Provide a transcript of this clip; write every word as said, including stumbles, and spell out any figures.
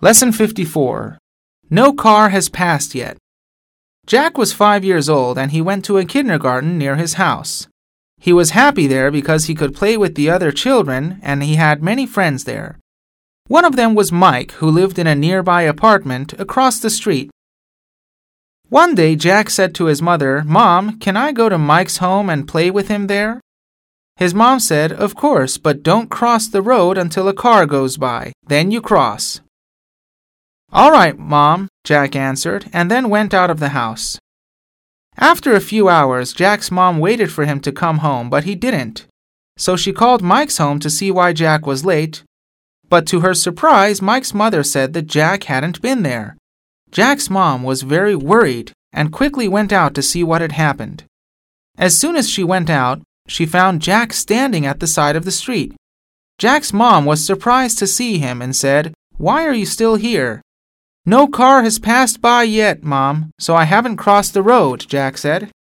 Lesson fifty-four. No car has passed yet. Jack was five years old and he went to a kindergarten near his house. He was happy there because he could play with the other children and he had many friends there. One of them was Mike, who lived in a nearby apartment across the street. One day Jack said to his mother, "Mom, can I go to Mike's home and play with him there?" His mom said, "Of course, but don't cross the road until a car goes by. Then you cross." "All right, Mom," Jack answered, and then went out of the house. After a few hours, Jack's mom waited for him to come home, but he didn't. So she called Mike's home to see why Jack was late. But to her surprise, Mike's mother said that Jack hadn't been there. Jack's mom was very worried and quickly went out to see what had happened. As soon as she went out, she found Jack standing at the side of the street. Jack's mom was surprised to see him and said, "Why are you still here?" "No car has passed by yet, Mom, so I haven't crossed the road," Jack said.